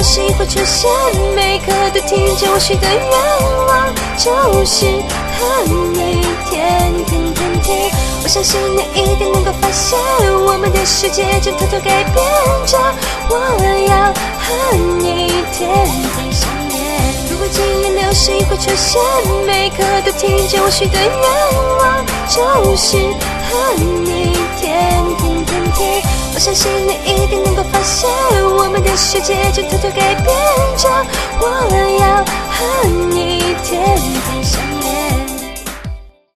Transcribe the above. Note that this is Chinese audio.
时会出现，每刻都听见我许的愿望，就是和你天天天天。我相信你一定能够发现，我们的世界正偷偷改变着。我要和你天天相恋。如果今年流星会出现，每刻都听见我许的愿望，就是和你天天天天。我相信你一定能够发现，我们的世界正偷偷改变着。我要和你天天相恋。